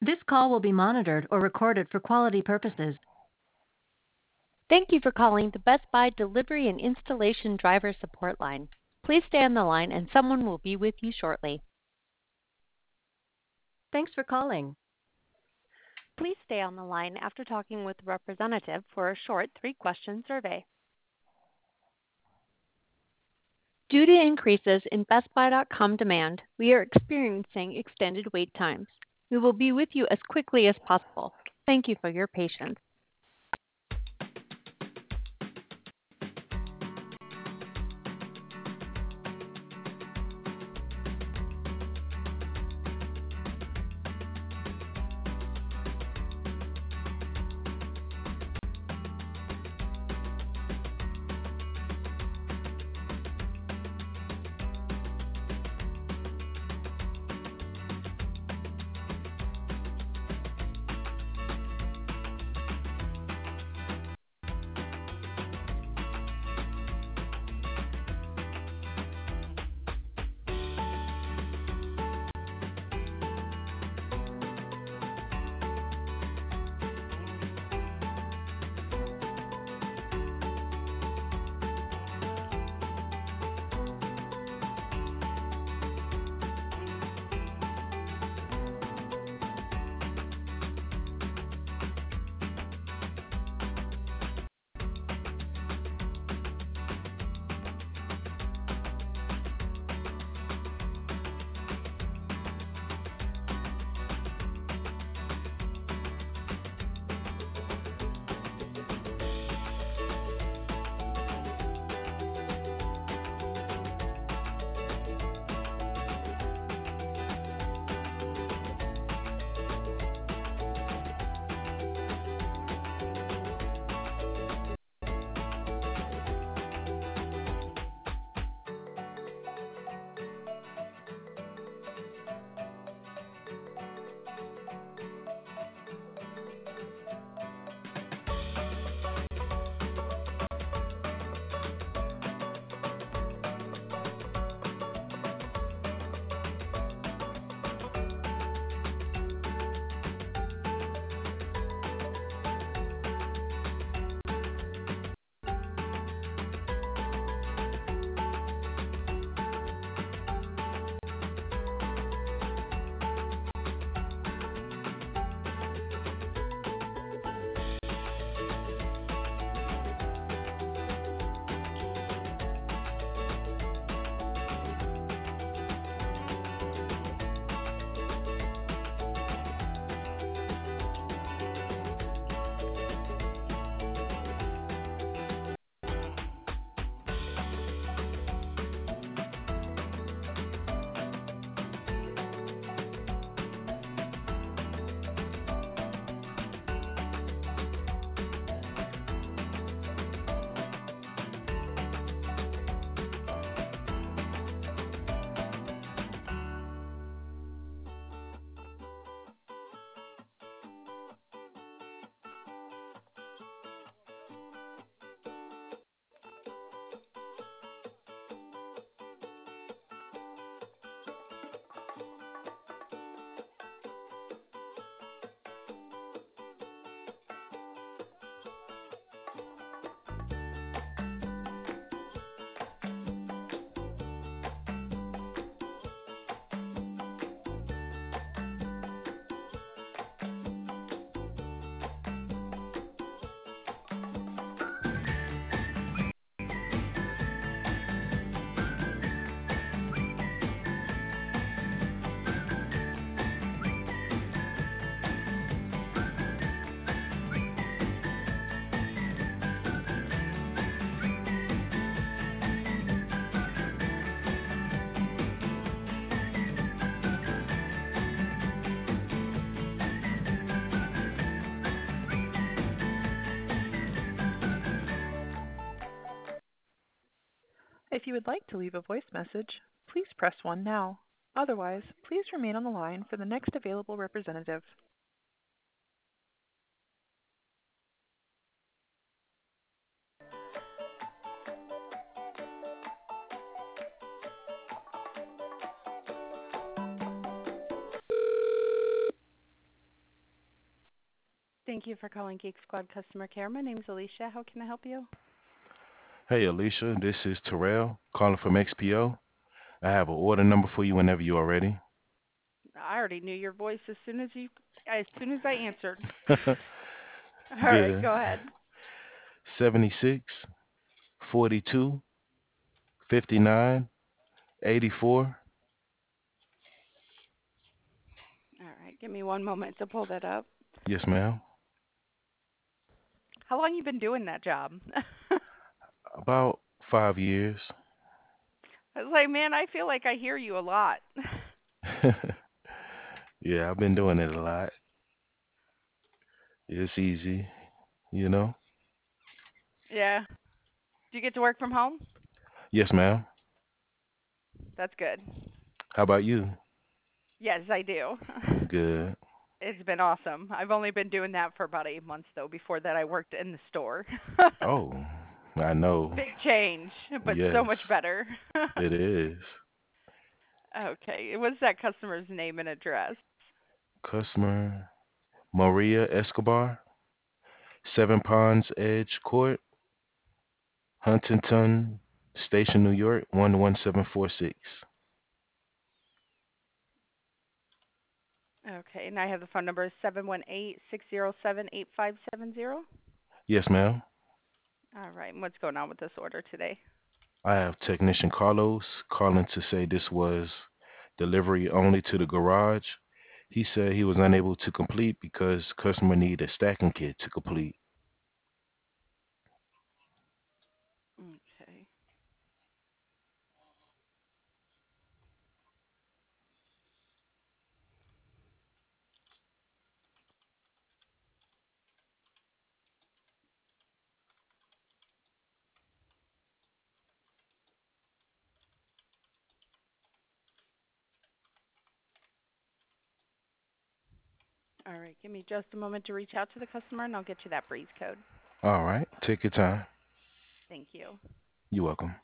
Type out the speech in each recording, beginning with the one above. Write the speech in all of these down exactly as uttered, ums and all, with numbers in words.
This call will be monitored or recorded for quality purposes. Thank you for calling the Best Buy Delivery and Installation Driver Support Line. Please stay on the line and someone will be with you shortly. Thanks for calling. Please stay on the line after talking with a representative for a short three-question survey. Due to increases in Best Buy dot com demand, we are experiencing extended wait times. We will be with you as quickly as possible. Thank you for your patience. If you would like to leave a voice message, please press one now. Otherwise, please remain on the line for the next available representative. Thank you for calling Geek Squad customer care. My name is Alicia. How can I help you? Hey Alicia, this is Terrell calling from X P O. I have an order number for you whenever you are ready. I already knew your voice as soon as you as soon as I answered. All right, Good. go ahead. seventy-six, forty-two, fifty-nine, eighty-four. All right, give me one moment to pull that up. Yes, ma'am. How long you been doing that job? About five years. I was like, man, I feel like I hear you a lot. Yeah, I've been doing it a lot. It's easy, you know? Yeah. Do you get to work from home? Yes, ma'am. That's good. How about you? Yes, I do. Good. It's been awesome. I've only been doing that for about eight months though. Before that, I worked in the store. Oh, I know. Big change, but so much Yes, better. it is. Okay, what's that customer's name and address? Customer Maria Escobar, Seven Ponds Edge Court, Huntington Station, New York, one one seven four six. Okay, and I have the phone number seven one eight, six zero seven, eight five seven zero. Yes, ma'am. All right, and what's going on with this order today? I have technician Carlos calling to say this was delivery only to the garage. He said he was unable to complete because customer need a stacking kit to complete. Okay. All right, give me just a moment to reach out to the customer and I'll get you that breeze code. All right, take your time. Thank you. You're welcome.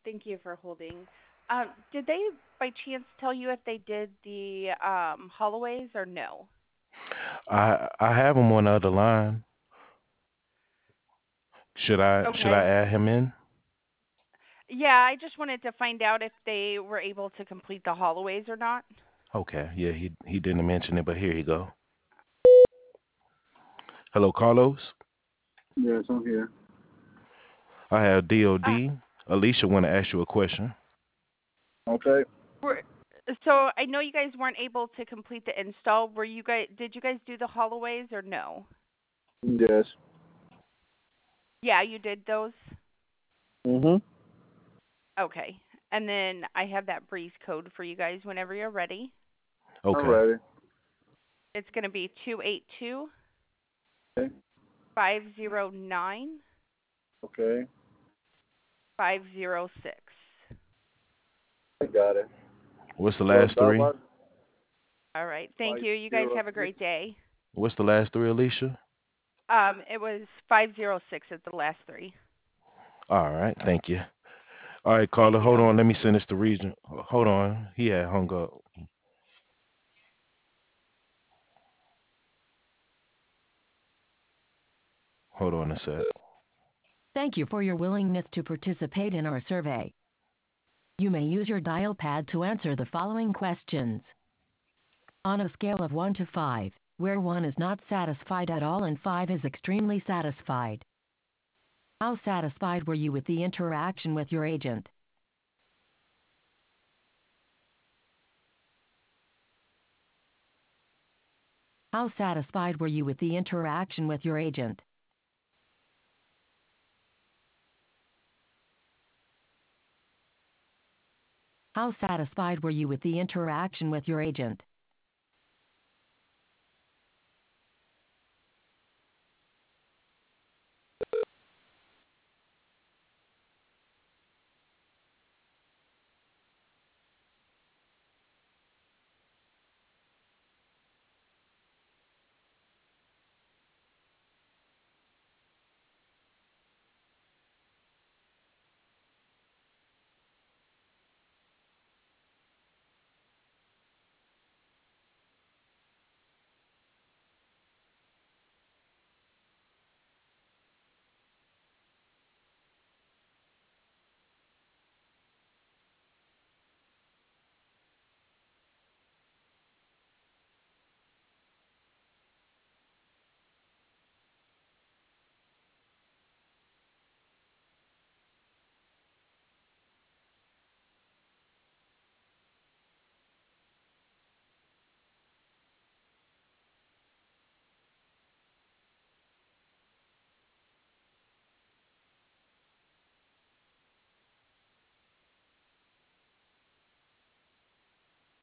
Thank you for holding. Um, did they by chance tell you if they did the um, Holloways or no? I I have him on the other line. Should I should I Okay. add him in? Yeah, I just wanted to find out if they were able to complete the Holloways or not. Okay. Yeah, he he didn't mention it, but here you go. Hello, Carlos. Yes, I'm here. I have Uh, D O D. Alicia want to ask you a question. Okay. were, so I know you guys weren't able to complete the install. Were you guys? Did you guys do the Holloways or no? Yes. Yeah, you did those. Mhm. Okay. And then I have that breeze code for you guys whenever you're ready. I'm Okay. ready. It's going to be two eight two Okay. five zero nine Okay. five zero six. I got it. What's the So last that three? was All right. Thank five you. You guys zero have a six. great day. What's the last three, Alicia? Um, it was five zero six at the last three. All right. Thank you. All right, Thank Carla, hold you. on. Let me send this to Region. Hold on. He had hung up. Hold on a sec. Thank you for your willingness to participate in our survey. You may use your dial pad to answer the following questions. On a scale of one to five, where one is not satisfied at all and five is extremely satisfied, how satisfied were you with the interaction with your agent? How satisfied were you with the interaction with your agent? How satisfied were you with the interaction with your agent?